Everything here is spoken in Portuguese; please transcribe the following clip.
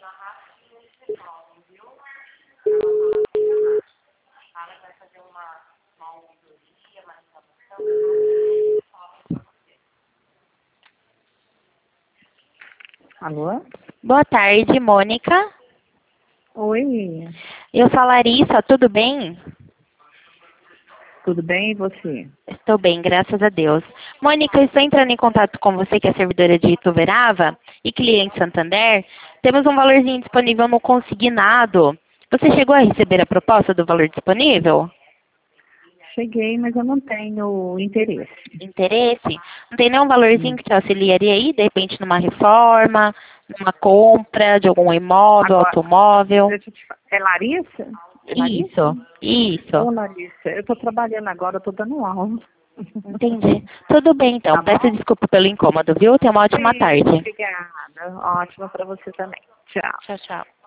Alô? Boa tarde, Mônica. Oi, Eu sou a Larissa, tudo bem? tudo bem e você? Estou bem, graças a Deus. Mônica, eu estou entrando em contato com você, que é servidora de Ituverava e cliente Santander. Temos um valorzinho disponível no consignado. Você chegou a receber a proposta do valor disponível? Cheguei, mas eu não tenho interesse. Interesse? Não tem nenhum valorzinho que te auxiliaria aí, de repente, numa reforma, numa compra de algum imóvel, Agora, automóvel? deixa eu te falar. É Larissa? É Larissa? Isso. Ô, Larissa, eu tô trabalhando agora, eu tô dando aula. Entendi. Tudo bem, então. Tá Peço bom? desculpa pelo incômodo, viu? Tenha uma ótima Sim, tarde. obrigada. Ótimo pra você também. Tchau. Tchau, tchau.